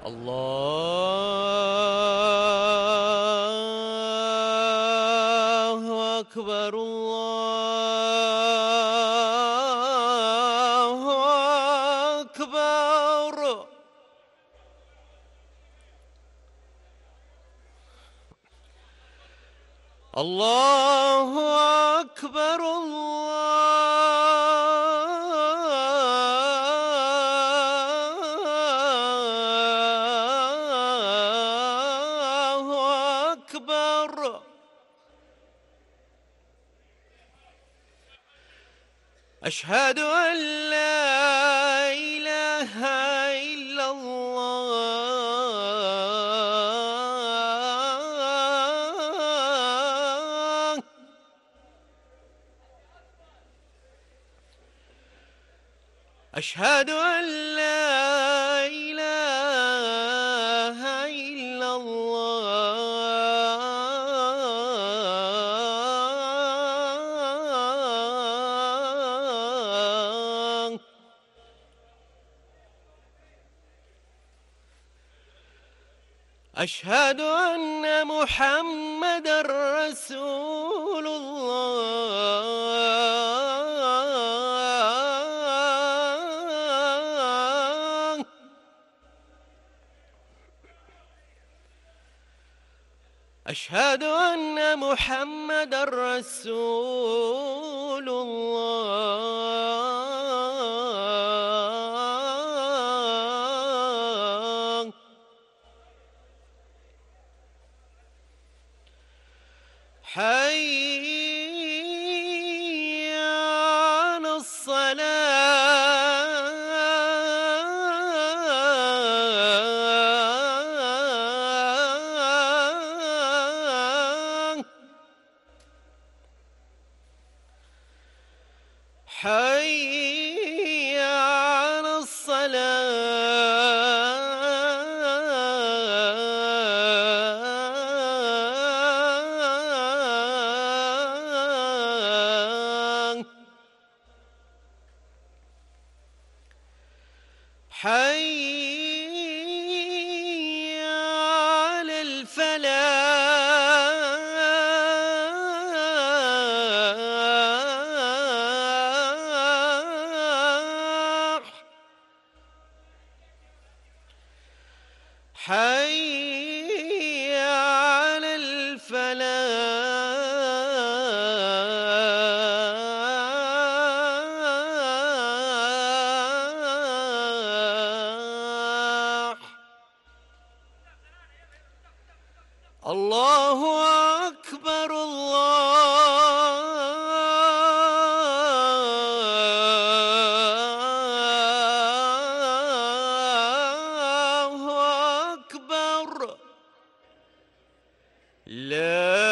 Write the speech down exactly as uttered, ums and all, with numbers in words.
الله أكبر الله أكبر. الله أكبر الله أكبر. أشهد أن لا إله إلا الله. أشهد أن لا إله إلا الله. أشهد أن محمدًا رسول الله. أشهد أن محمدًا رسول الله. حي على الصلاة. حي على الصلاة. حي على الفلاح. حي على الفلاح. الله أكبر الله أكبر. لا